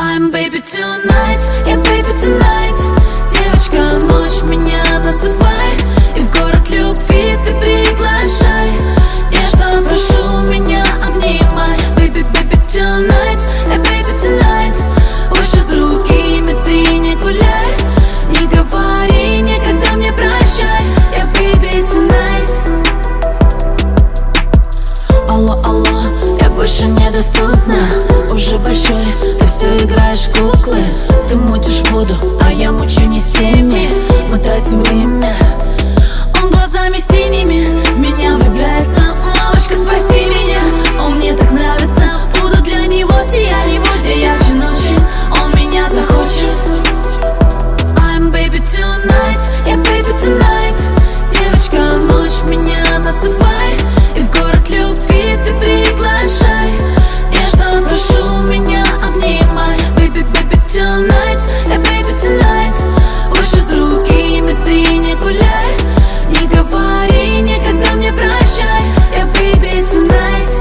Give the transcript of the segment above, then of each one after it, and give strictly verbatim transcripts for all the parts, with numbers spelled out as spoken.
I'm baby tonight, yeah baby tonight. Девочка, ночь меня называй, и в город любви ты приглашай. Нежно прошу, меня обнимай. Baby, baby tonight, yeah baby tonight. Больше с другими ты не гуляй, не говори никогда мне прощай. Yeah baby tonight. Алло, алло, я больше недоступна. Уже большой, ты все играешь в куклы. Ты мутишь воду, а я мучу не с теми. Мы тратим время. Он глазами синими в меня влюбляется. Мамочка, спаси меня, он мне так нравится. Буду для него сиять, где ярче ночи он меня захочет. I'm baby tonight, yeah baby tonight. Девочка, ночь меня называй, и в город любви ты приглашай. Нежно прошу, меня обнимай. Baby, baby tonight, yeah baby tonight. Больше с другими ты не гуляй, не говори никогда мне прощай. Yeah baby tonight.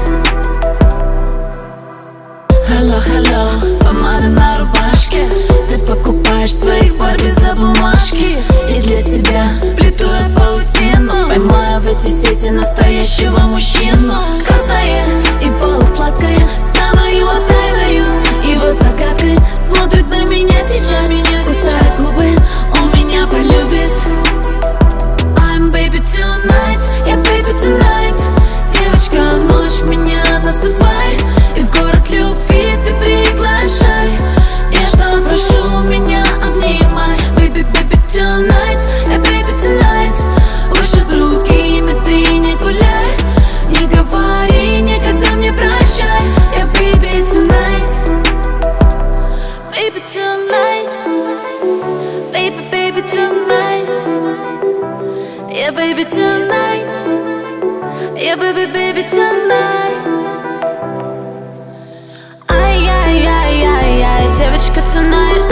Hello, hello, помада на рубашке. Ты покупаешь своих Барби за бумажки, и для тебя плету я паутину. Поймаю в эти сети настоящего мужчину. Красное и полусладкое, стану его тайною, его загадкой. Смотрит на меня сейчас, кусает губы, он меня полюбит. I'm baby tonight, yeah baby tonight. Девочка, ночь меня называй, и в город любви ты приглашай. Нежно прошу, меня обнимай. Baby, baby tonight, yeah baby tonight. Больше с другими ты не гуляй, не говори никогда мне прощай. Yeah baby tonight. Baby tonight, baby, baby tonight. Yeah baby tonight, yeah baby, baby tonight. Ай-яй-яй-яй-яй, девочка tonight.